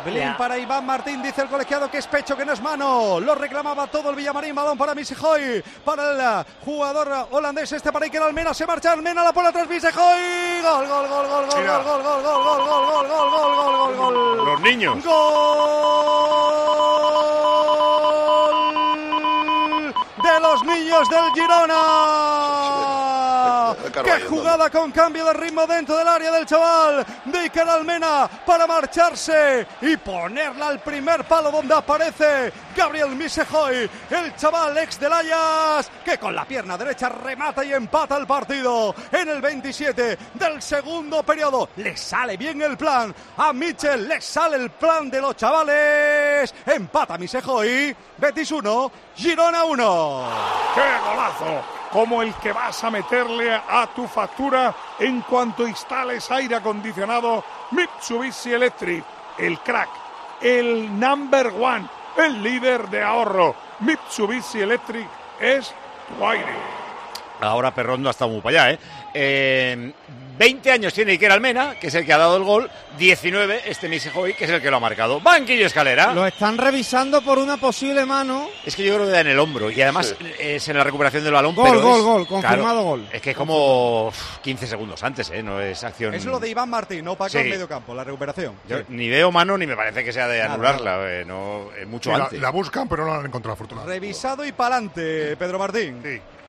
Blin para Iván Martín, dice el colegiado que es pecho, que no es mano. Lo reclamaba todo el Villamarín. Balón para Misejoy, para el jugador holandés para Iker Almena. Se marcha Almena, la pone atrás Misejoy. Gol, gol, gol, gol, gol, gol, gol, gol, gol, gol, gol, gol, gol, gol, gol, gol, gol. Los niños. Gol de los niños del Girona. ¡Qué jugada con cambio de ritmo dentro del área del chaval de Iker Almena para marcharse y ponerla al primer palo donde aparece Gabriel Misejoy, el chaval ex del Ajax, que con la pierna derecha remata y empata el partido en el 27 del segundo periodo. Le sale bien el plan a Mitchell, le sale el plan de los chavales. Empata Misejoy, Betis 1, Girona 1. ¡Qué golazo! Como el que vas a meterle a tu factura en cuanto instales aire acondicionado Mitsubishi Electric. El crack, el number one, el líder de ahorro. Mitsubishi Electric es tu aire. Ahora Perrón no ha estado muy para allá, 20 años tiene Iker Almena, que es el que ha dado el gol. 19 Misejoy, que es el que lo ha marcado. Banquillo Escalera. Lo están revisando por una posible mano. Es que yo creo que da en el hombro. Y además es en la recuperación del balón. Gol, pero gol, confirmado, claro, gol. Es que es como 15 segundos antes, no es acción. Es lo de Iván Martín, no Paco, en medio campo, la recuperación. Yo ni veo mano ni me parece que sea de anularla. No, es mucho antes. La buscan, pero no la han encontrado, afortunadamente. Revisado y pa'lante, Pedro Martín. Sí.